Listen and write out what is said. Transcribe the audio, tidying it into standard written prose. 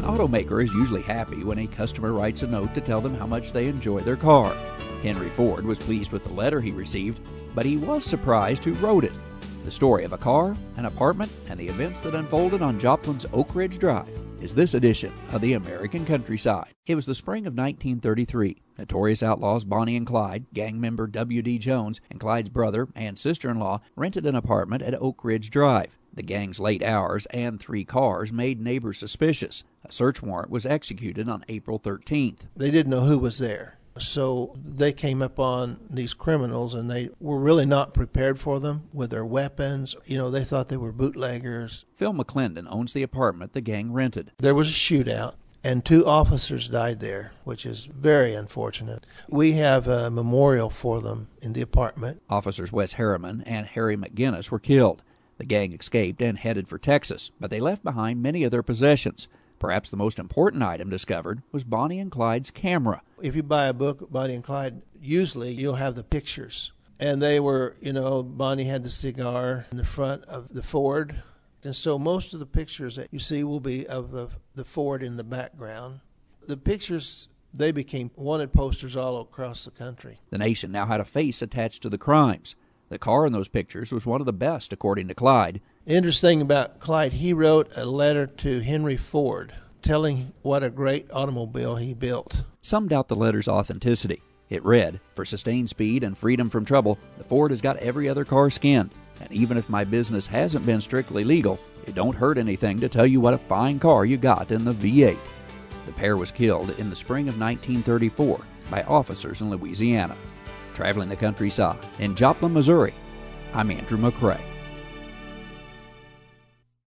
automaker is usually happy when a customer writes a note to tell them how much they enjoy their car. Henry Ford was pleased with the letter he received, but he was surprised who wrote it. The story of a car, an apartment, and the events that unfolded on Joplin's Oak Ridge Drive is this edition of the American Countryside. It was the spring of 1933. Notorious outlaws Bonnie and Clyde, gang member W.D. Jones, and Clyde's brother and sister-in-law rented an apartment at Oak Ridge Drive. The gang's late hours and 3 cars made neighbors suspicious. A search warrant was executed on April 13th. They didn't know who was there. So they came upon these criminals, and they were really not prepared for them with their weapons. They thought they were bootleggers. Phil McClendon owns the apartment the gang rented. There was a shootout, and 2 officers died there, which is very unfortunate. We have a memorial for them in the apartment. Officers Wes Harriman and Harry McGinnis were killed. The gang escaped and headed for Texas, but they left behind many of their possessions. Perhaps the most important item discovered was Bonnie and Clyde's camera. If you buy a book, Bonnie and Clyde, usually you'll have the pictures. And they were, Bonnie had the cigar in the front of the Ford. And so most of the pictures that you see will be of the Ford in the background. The pictures, they became wanted posters all across the country. The nation now had a face attached to the crimes. The car in those pictures was one of the best, according to Clyde. The interesting about Clyde, he wrote a letter to Henry Ford telling what a great automobile he built. Some doubt the letter's authenticity. It read, "For sustained speed and freedom from trouble, the Ford has got every other car skinned. And even if my business hasn't been strictly legal, it don't hurt anything to tell you what a fine car you got in the V8. The pair was killed in the spring of 1934 by officers in Louisiana. Traveling the countryside in Joplin, Missouri, I'm Andrew McCrae.